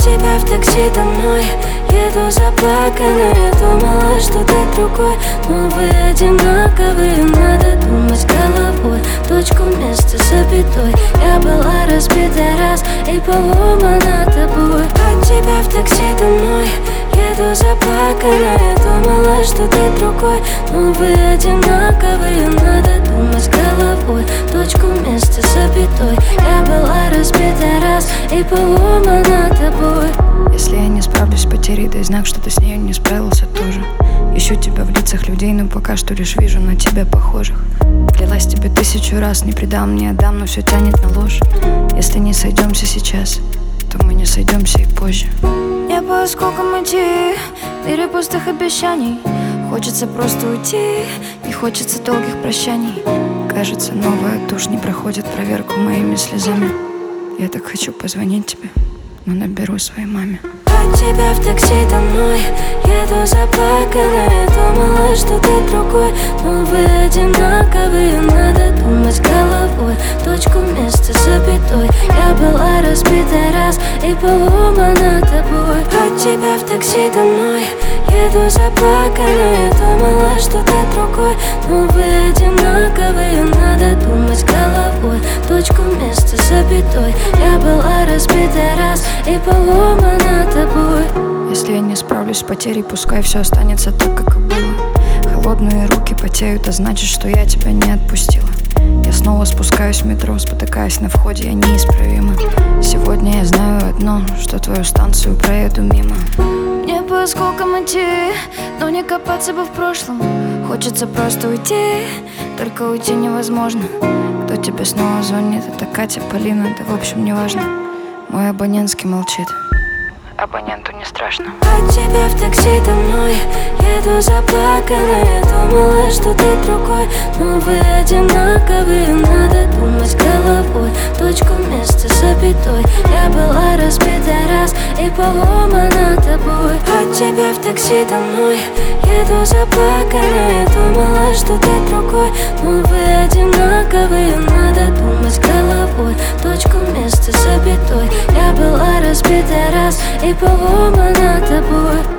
тебя в такси домой еду заплаканная, думала, что ты другой, но вы одинаковые. Надо думать головой, точку вместо запятой. Я была разбита раз и поломана тобой. От тебя в такси домой еду заплаканная, думала, что ты другой, но вы одинаковые. Надо думать головой, точку вместо запятой. Я была разбита раз и поломана тобой. Если я не справлюсь с потерей, дай знак, что ты с нею не справился тоже. Ищу тебя в лицах людей, но пока что лишь вижу на тебя похожих. Клялась тебе 1000 раз, не предам, не отдам, но все тянет на ложь. Если не сойдемся сейчас, то мы не сойдемся и позже. Я по осколкам идти, в мире пустых обещаний. Хочется просто уйти, не хочется долгих прощаний. Кажется, новая тушь не проходит проверку моими слезами. Я так хочу позвонить тебе, но наберу своей маме. От тебя в такси домой еду заплаканная, думала, что ты другой, но вы одинаковые. Надо думать головой, точку вместо запятой. Я была разбита раз и поломана тобой. От тебя в такси домой еду заплаканная, думала, что ты другой, но вы одинаковые. Надо думать головой, точку вместо запятой. Я была разбита раз и поломана тобой. Если я не справлюсь с потерей, пускай все останется так, как и было. Холодные руки потеют, а значит, что я тебя не отпустила. Я снова спускаюсь в метро, спотыкаясь на входе, я неисправима. Сегодня я знаю одно, что твою станцию проеду мимо. Мне по осколкам идти, но не копаться бы в прошлом. Хочется просто уйти, только уйти невозможно. Кто тебе снова звонит? Это Катя, Полина, да в общем не важно. Мой абонентский молчит. Абоненту не страшно. От тебя в такси домой еду заплаканная, думала, что ты другой, но вы одинаковые. Надо думать головой, точку вместо запятой. Я была разбита раз и поломана тобой. От тебя в такси домой еду заплаканная, думала, что ты другой, но вы одинаковые. Надо думать головой, точку вместо запятой. Я была разбита раз и поломана тобой.